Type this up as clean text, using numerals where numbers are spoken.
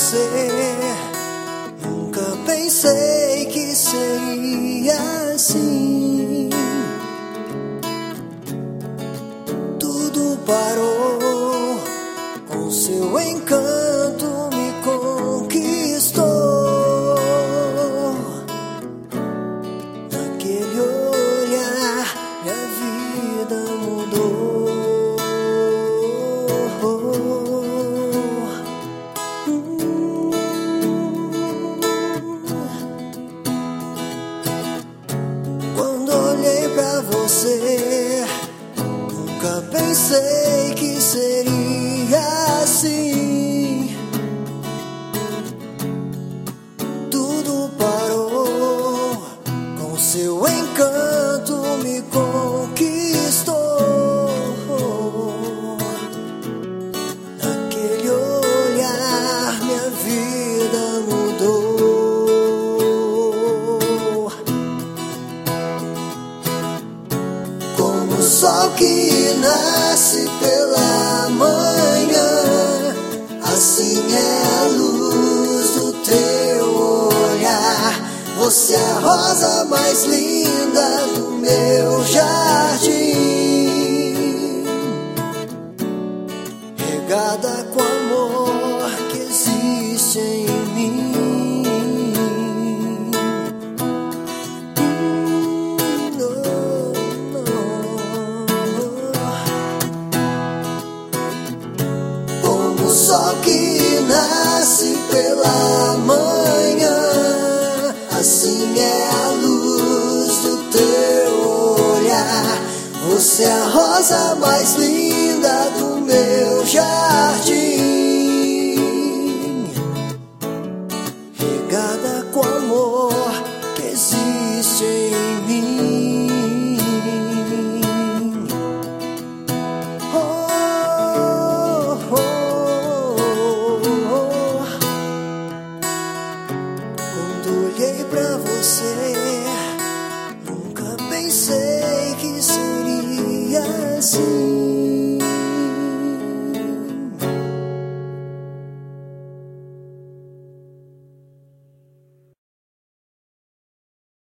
você. Nunca pensei que seria assim. Tudo parou, com seu encanto me conquistou. Naquele olhar, minha vida mudou. Quando olhei pra você, nunca pensei que seria assim. Tudo parou, com seu encanto me conquistou. Naquele olhar, minha vida mudou. Como o sol que nasce pela manhã, assim é a luz do teu olhar. Você é a rosa mais linda do meu jardim, regada com amor que existe em mim. Como o sol que nasce pela manhã, assim é a luz do teu olhar. Você é a rosa mais linda do meu jardim.